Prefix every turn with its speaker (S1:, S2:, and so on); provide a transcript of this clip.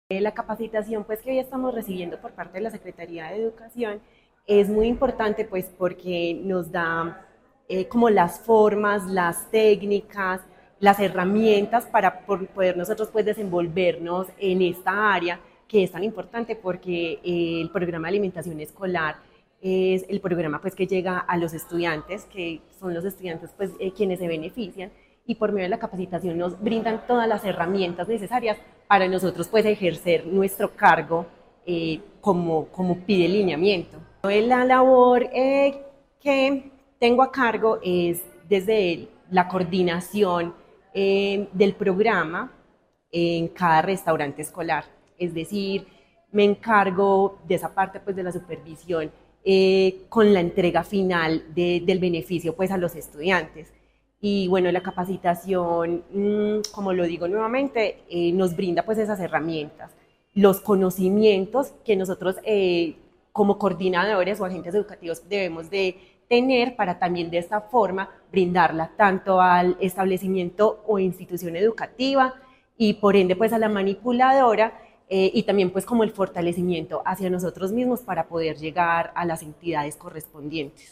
S1: La capacitación pues que hoy estamos recibiendo por parte de la Secretaría de Educación es muy importante pues porque nos da como las formas, las técnicas, las herramientas para poder nosotros pues desenvolvernos en esta área que es tan importante porque el programa de alimentación escolar es el programa pues que llega a los estudiantes, que son los estudiantes pues quienes se benefician, y por medio de la capacitación nos brindan todas las herramientas necesarias para nosotros pues ejercer nuestro cargo como pide el lineamiento. La labor que tengo a cargo es desde la coordinación del programa en cada restaurante escolar, es decir, me encargo de esa parte pues de la supervisión con la entrega final del beneficio pues a los estudiantes. Y bueno, la capacitación, como lo digo nuevamente, nos brinda pues esas herramientas, los conocimientos que nosotros como coordinadores o agentes educativos debemos de tener para también de esta forma brindarla tanto al establecimiento o institución educativa y por ende pues a la manipuladora y también pues como el fortalecimiento hacia nosotros mismos para poder llegar a las entidades correspondientes.